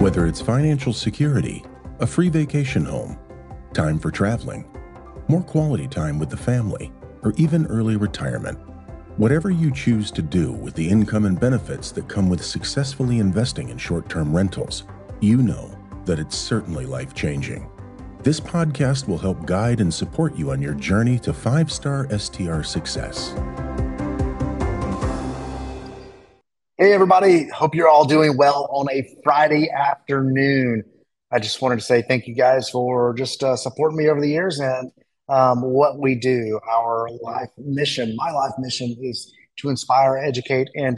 Whether it's financial security, a free vacation home, time for traveling, more quality time with the family, or even early retirement, whatever you choose to do with the income and benefits that come with successfully investing in short-term rentals, you know that it's certainly life-changing. This podcast will help guide and support you on your journey to 5-star STR success. Hey, everybody. Hope you're all doing well on a Friday afternoon. I just wanted to say thank you guys for just supporting me over the years and what we do. Our life mission, my life mission is to inspire, educate, and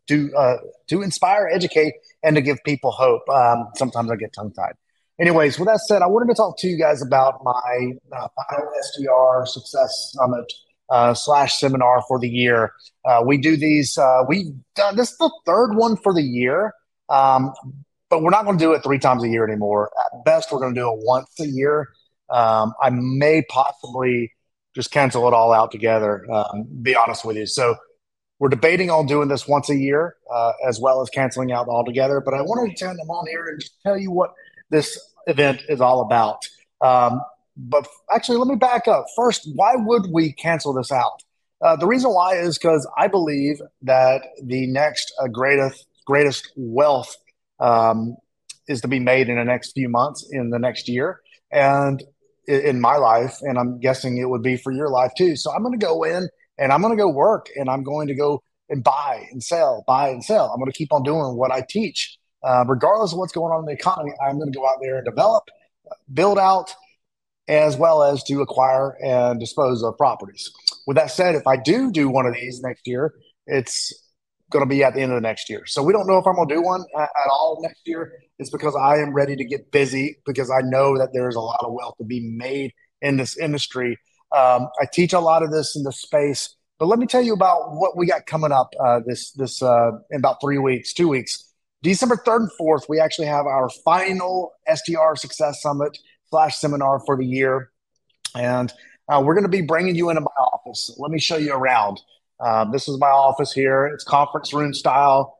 to inspire, educate, and to give people hope. Sometimes I get tongue-tied. Anyways, with that said, I wanted to talk to you guys about my final SDR Success Summit / seminar for the year. We do these. We've done this is the third one for the year, but we're not going to do it 3 times a year anymore. At best, we're going to do it once a year. I may possibly just cancel it all out together. Be honest with you. So we're debating on doing this once a year, as well as canceling out altogether. But I wanted to turn them on here and just tell you what this event is all about. But actually, let me back up. First, why would we cancel this out? The reason why is because I believe that the next greatest wealth is to be made in the next few months, in the next year, and in my life, and I'm guessing it would be for your life too. So I'm going to go in and I'm going to go work and I'm going to go and buy and sell. I'm going to keep on doing what I teach. Regardless of what's going on in the economy, I'm going to go out there and develop, build out, as well as to acquire and dispose of properties. With that said, if I do one of these next year, it's going to be at the end of the next year. So we don't know if I'm going to do one at all next year. It's because I am ready to get busy because I know that there's a lot of wealth to be made in this industry. I teach a lot of this in the space, but let me tell you about what we got coming up this in about 3 weeks, 2 weeks. December 3rd and 4th, we actually have our final SDR Success Summit / seminar for the year. And we're going to be bringing you into my office. Let me show you around. This is my office here. It's conference room style.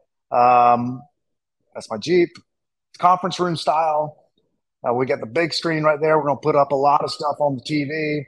That's my Jeep. It's conference room style. We got the big screen right there. We're going to put up a lot of stuff on the TV.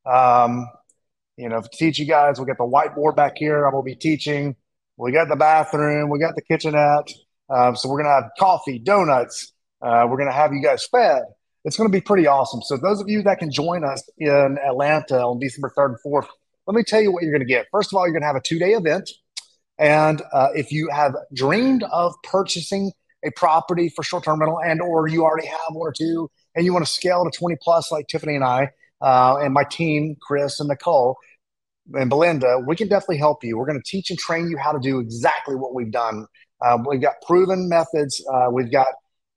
To teach you guys, we got the whiteboard back here. I will be teaching. We got the bathroom. We got the kitchenette. So we're going to have coffee, donuts. We're going to have you guys fed. It's going to be pretty awesome. So those of you that can join us in Atlanta on December 3rd and 4th, let me tell you what you're going to get. First of all, you're going to have a 2-day event. And if you have dreamed of purchasing a property for short-term rental and or you already have 1 or 2 and you want to scale to 20 plus like Tiffany and I and my team, Chris and Nicole and Belinda, we can definitely help you. We're going to teach and train you how to do exactly what we've done. We've got proven methods. We've got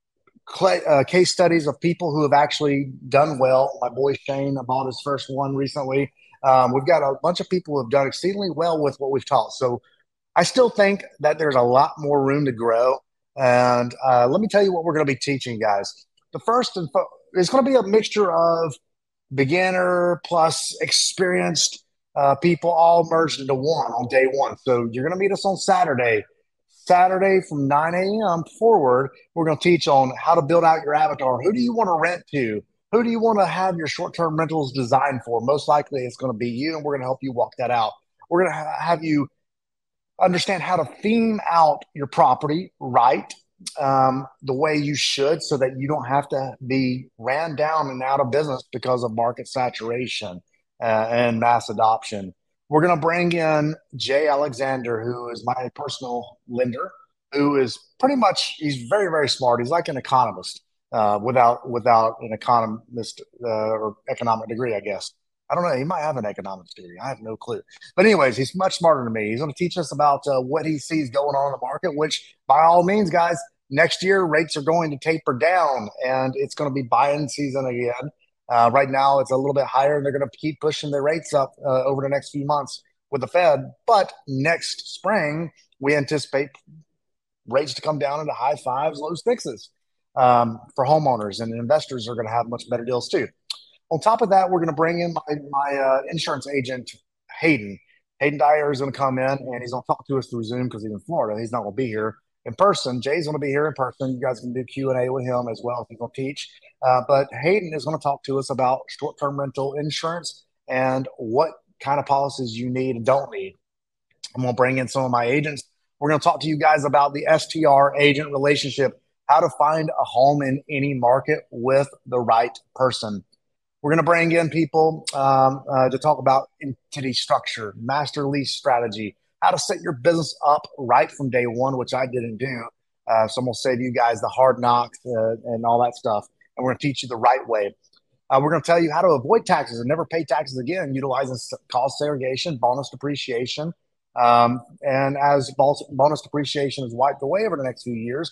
case studies of people who have actually done well. My boy Shane bought his first one recently. We've got a bunch of people who have done exceedingly well with what we've taught. So I still think that there's a lot more room to grow. And let me tell you what we're going to be teaching, guys. The first it's going to be a mixture of beginner plus experienced people all merged into one on day one. So you're going to meet us on Saturday from 9 a.m. forward. We're going to teach on how to build out your avatar. Who do you want to rent to? Who do you want to have your short-term rentals designed for? Most likely it's going to be you, and we're going to help you walk that out. We're going to have you understand how to theme out your property right, the way you should, so that you don't have to be ran down and out of business because of market saturation and mass adoption. We're going to bring in Jay Alexander, who is my personal lender, who is he's very, very smart. He's like an economist without an economist or economic degree, I guess. I don't know. He might have an economics degree. I have no clue. But anyways, he's much smarter than me. He's going to teach us about what he sees going on in the market, which by all means, guys, next year rates are going to taper down and it's going to be buying season again. Right now, it's a little bit higher, and they're going to keep pushing their rates up over the next few months with the Fed. But next spring, we anticipate rates to come down into high 5s, low 6s for homeowners, and investors are going to have much better deals too. On top of that, we're going to bring in my insurance agent, Hayden. Hayden Dyer is going to come in, and he's going to talk to us through Zoom because he's in Florida. He's not going to be here. in person. Jay's going to be here in person. You guys can do Q&A with him as well if he's going to teach. But Hayden is going to talk to us about short-term rental insurance and what kind of policies you need and don't need. I'm going to bring in some of my agents. We're going to talk to you guys about the STR agent relationship, how to find a home in any market with the right person. We're going to bring in people to talk about entity structure, master lease strategy, how to set your business up right from day one, which I didn't do. So I'm going to save you guys the hard knocks and all that stuff. And we're going to teach you the right way. We're going to tell you how to avoid taxes and never pay taxes again, utilizing cost segregation, bonus depreciation. And as bonus depreciation is wiped away over the next few years,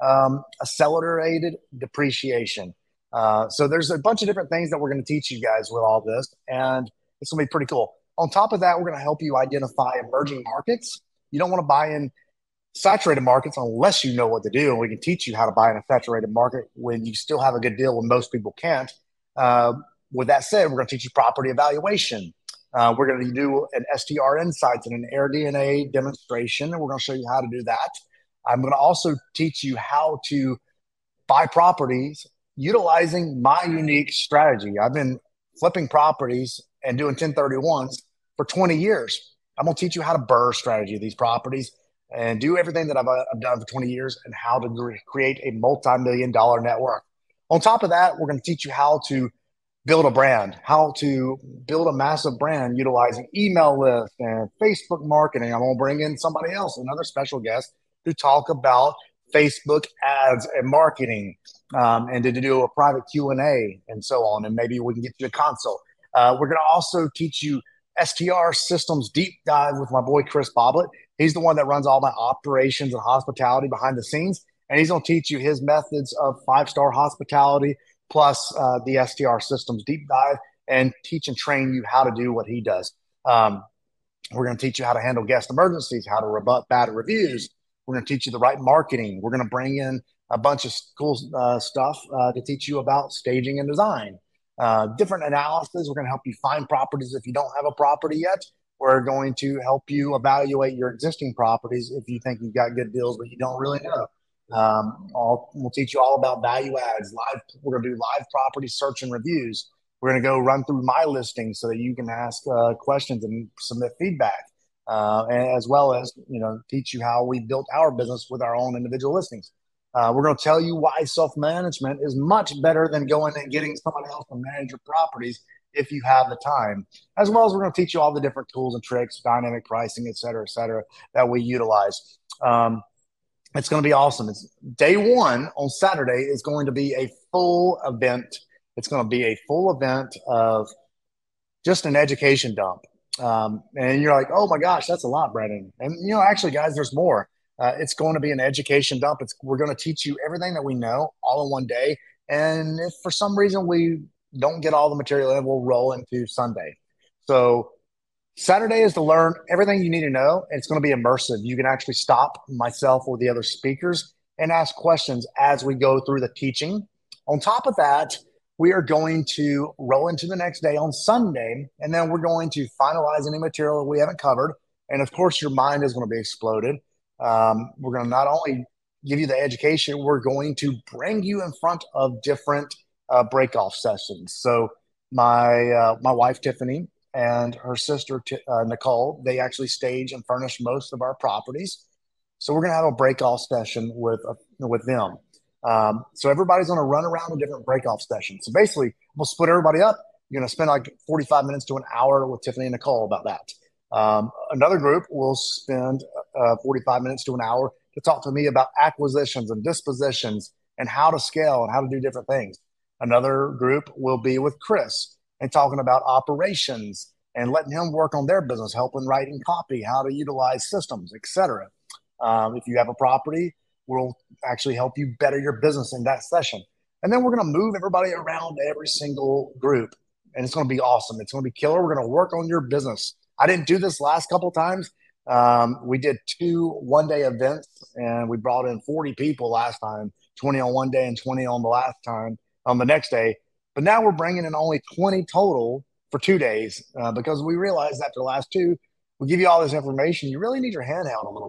accelerated depreciation. So there's a bunch of different things that we're going to teach you guys with all this, and it's going to be pretty cool. On top of that, we're going to help you identify emerging markets. You don't want to buy in saturated markets unless you know what to do, and we can teach you how to buy in a saturated market when you still have a good deal when most people can't. With that said, we're going to teach you property evaluation. We're going to do an STR Insights and an AirDNA demonstration, and we're going to show you how to do that. I'm going to also teach you how to buy properties utilizing my unique strategy. I've been flipping properties and doing 1031s for 20 years. I'm going to teach you how to BRRRR strategy of these properties and do everything that I've done for 20 years and how to create a multi-million-dollar network. On top of that, we're going to teach you how to build a brand, how to build a massive brand utilizing email lists and Facebook marketing. I'm going to bring in somebody else, another special guest, to talk about Facebook ads and marketing, and to do a private Q&A and so on. And maybe we can get you a consult. We're going to also teach you STR systems deep dive with my boy, Chris Boblet. He's the one that runs all my operations and hospitality behind the scenes. And he's going to teach you his methods of 5-star hospitality plus the STR systems deep dive and teach and train you how to do what he does. We're going to teach you how to handle guest emergencies, how to rebut bad reviews. We're going to teach you the right marketing. We're going to bring in a bunch of cool stuff to teach you about staging and design. Different analysis. We're going to help you find properties if you don't have a property yet. We're going to help you evaluate your existing properties if you think you've got good deals, but you don't really know. We'll teach you all about value adds. We're going to do live property search and reviews. We're going to go run through my listings so that you can ask questions and submit feedback, as well as teach you how we built our business with our own individual listings. We're going to tell you why self-management is much better than going and getting somebody else to manage your properties if you have the time, as well as we're going to teach you all the different tools and tricks, dynamic pricing, et cetera, that we utilize. It's going to be awesome. It's day one on Saturday is going to be a full event. It's going to be a full event of just an education dump. And you're like, oh my gosh, that's a lot, Brandon. And actually, guys, there's more. It's going to be an education dump. We're going to teach you everything that we know all in one day. And if for some reason we don't get all the material in, we'll roll into Sunday. So Saturday is to learn everything you need to know. And it's going to be immersive. You can actually stop myself or the other speakers and ask questions as we go through the teaching. On top of that, we are going to roll into the next day on Sunday, and then we're going to finalize any material that we haven't covered. And of course, your mind is going to be exploded. We're going to not only give you the education, we're going to bring you in front of different break-off sessions. So my wife, Tiffany, and her sister, Nicole, they actually stage and furnish most of our properties. So we're going to have a break-off session with them. So everybody's going to run around a different break-off session. So basically, we'll split everybody up. You're going to spend like 45 minutes to an hour with Tiffany and Nicole about that. Another group will spend 45 minutes to an hour to talk to me about acquisitions and dispositions and how to scale and how to do different things. Another group will be with Chris and talking about operations and letting him work on their business, helping writing copy, how to utilize systems, etc. If you have a property, we'll actually help you better your business in that session. And then we're going to move everybody around every single group. And it's going to be awesome. It's going to be killer. We're going to work on your business. I didn't do this last couple of times. We did 2 one-day events, and we brought in 40 people last time, 20 on one day and 20 on the next day. But now we're bringing in only 20 total for 2 days because we realized after the last 2, we give you all this information. You really need your hand held a little bit.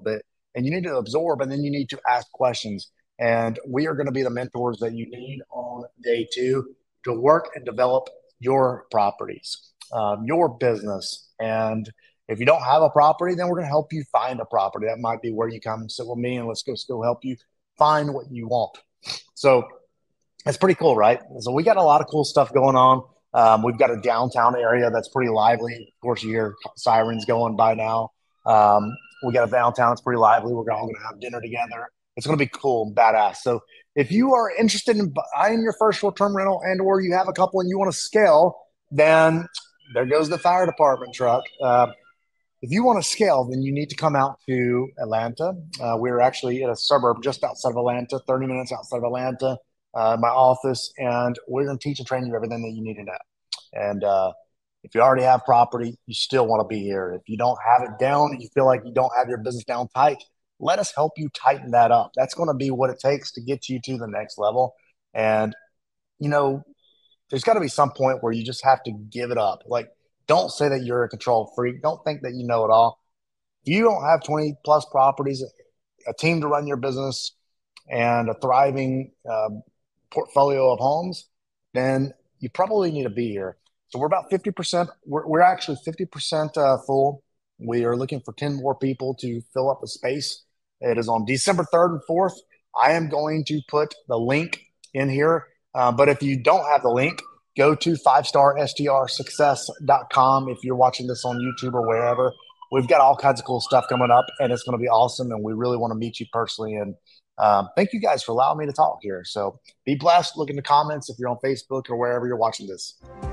and you need to absorb, and then you need to ask questions. And we are going to be the mentors that you need on day two to work and develop your properties, your business. And if you don't have a property, then we're going to help you find a property. That might be where you come sit with me, and let's go still help you find what you want. So it's pretty cool, right? So we got a lot of cool stuff going on. We've got a downtown area that's pretty lively. Of course, you hear sirens going by now. We got a downtown that's pretty lively. We're all going to have dinner together. It's going to be cool and badass. So if you are interested in buying your first short-term rental and or you have a couple and you want to scale, then there goes the fire department truck. If you want to scale, then you need to come out to Atlanta. We're actually in a suburb just outside of Atlanta, 30 minutes outside of Atlanta, my office, and we're going to teach and train you everything that you need to know. And if you already have property, you still want to be here. If you don't have it down, you feel like you don't have your business down tight, let us help you tighten that up. That's going to be what it takes to get you to the next level. And, you know, there's got to be some point where you just have to give it up. Like, don't say that you're a control freak. Don't think that you know it all. If you don't have 20 plus properties, a team to run your business, and a thriving portfolio of homes, then you probably need to be here. So we're about 50%. We're actually 50% full. We are looking for 10 more people to fill up the space. It is on December 3rd and 4th. I am going to put the link in here. But if you don't have the link, go to 5starstrsuccess.com. If you're watching this on YouTube or wherever, we've got all kinds of cool stuff coming up, and it's going to be awesome. And we really want to meet you personally. And thank you guys for allowing me to talk here. So be blessed. Look in the comments if you're on Facebook or wherever you're watching this.